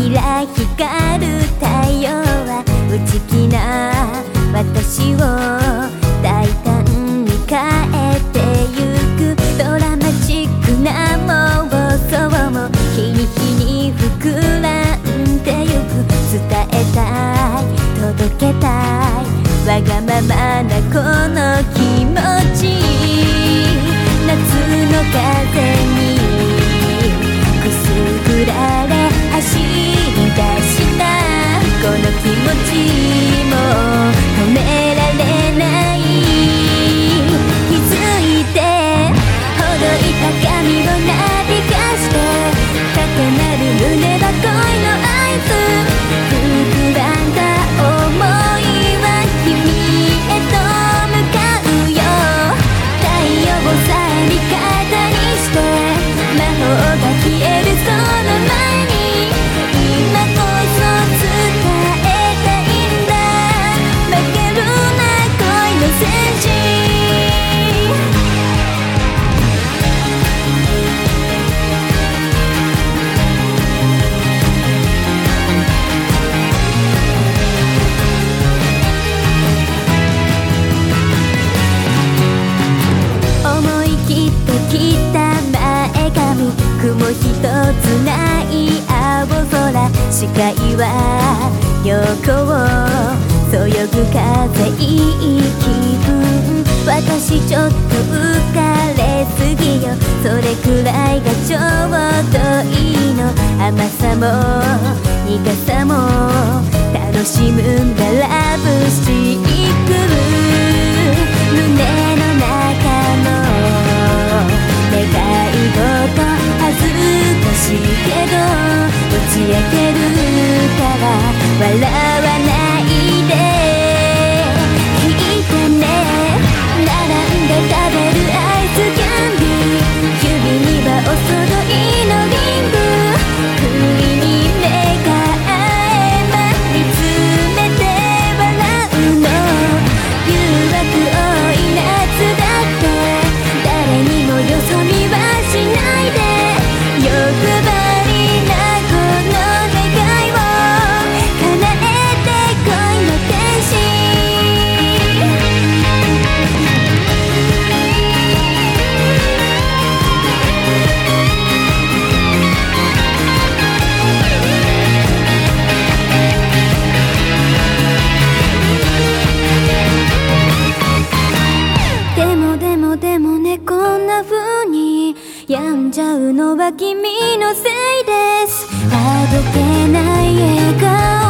キラ光る太陽は内気な私を大胆に変えてゆく。ドラマチックな妄想も日に日に膨らんでゆく。伝えたい届けたいわがままなこの気持ち。夏の風にくすぐられ走り出したこの気持ちも止められない。気づいてほどいた髪をなびかして高鳴る胸は恋の合図。膨らんだ想いは君へと向かうよ。太陽さえ味方にして魔法が消えるその前に今こそ伝えたいんだ。負けるな恋の戦士。思い切ってきた前髪雲一つない青空。視界は横をそよぐ風いい気分。私ちょっと浮かれすぎよ。それくらいがちょうどいいの。甘さも苦さも楽しむんだラブシーク。胸の中の願い事恥ずかしいけど打ち明けるから笑わないで。聞いてね並んで食べるアイスキャンディー。指にはお揃いのリング。不意に目が合えば見つめて笑うの。誘惑多い夏だって誰にもよそ見はしないで。欲張りなこの願いを叶えて恋の天使。でもねこんな風に病んじゃうのは君のせいです。あどけない笑顔